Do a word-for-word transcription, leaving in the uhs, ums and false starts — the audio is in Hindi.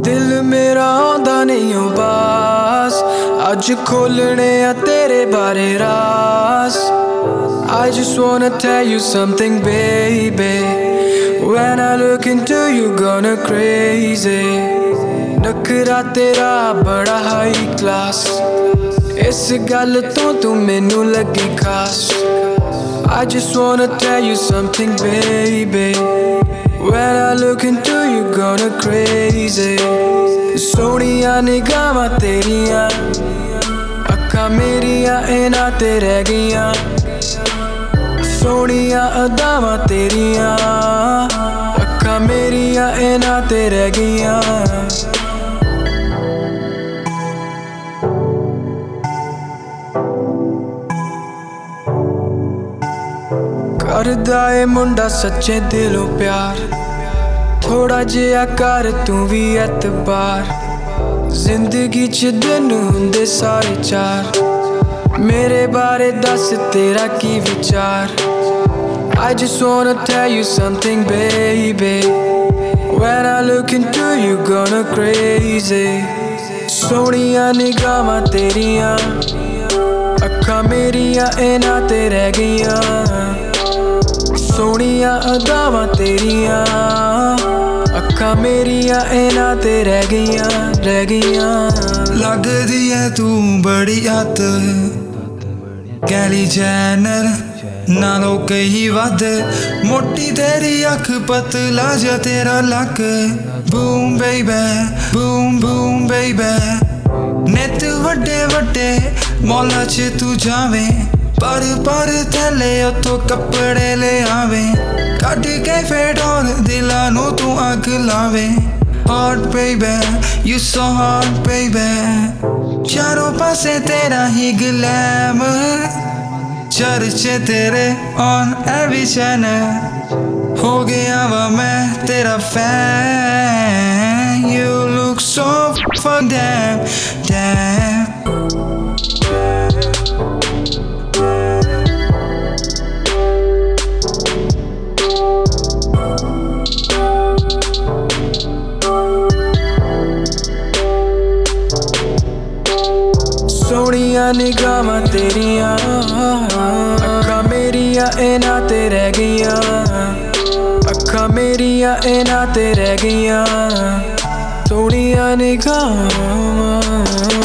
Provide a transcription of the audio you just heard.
दिल मेरा आंदा नहीं हो बास, अज खोलने आ तेरे बारे रास। I just wanna tell you something baby, when I look into you gonna crazy। नखरा तेरा बड़ा हाई क्लास, इस गल तो तू मैनू लगी खास। I just wanna tell you something baby, when I look into you gonna crazy। सोहणियां निगाहां तेरियां, अक्खां मेरियां इन्हां ते रह गईयां। सोहणियां अदावां तेरियां, अक्खां मेरियां इन्हां ते रह गईयां। करदा ए मुंडा सच्चे दिलों प्यार, थोड़ा जिहा कर तू भी एतबार। जिंदगी च दिन हुंदे सारे चार, मेरे बारे दस तेरा की विचार। I just wanna tell you something baby, when I look into you gonna crazy। सोहणियां निगाहां तेरियां, अक्खां मेरियां इन्हां ते रह गईयां। सोहणियां अदावां तेरियां, अक्खां मेरियां इन्हां ते रह गईयां, रह गईयां। लगदी है तू बड़ी हद, कैली चैनल नालों कई वध। मोटी तेरी अख पतला जा तेरा लक। Boom baby boom boom baby, नित वड्डे वड्डे मॉलां च तू जावें, पर पर थैले उतों कपड़े ले आवें। कट के फेडोर दिलां नूं तू अग लावें। Hot baby, you so hot baby, चारों पासे तेरा ही ग्लैम, चर्चे तेरे on every channel। हो गया वा मैं तेरा fan, you look so fucking damn, damn। सोहणियां निगाहां तेरियां, अक्खां मेरियां इन्हां ते रह गईयां। अक्खां मेरियां इन्हां ते रह गईयां। सोहणियां निगाहां।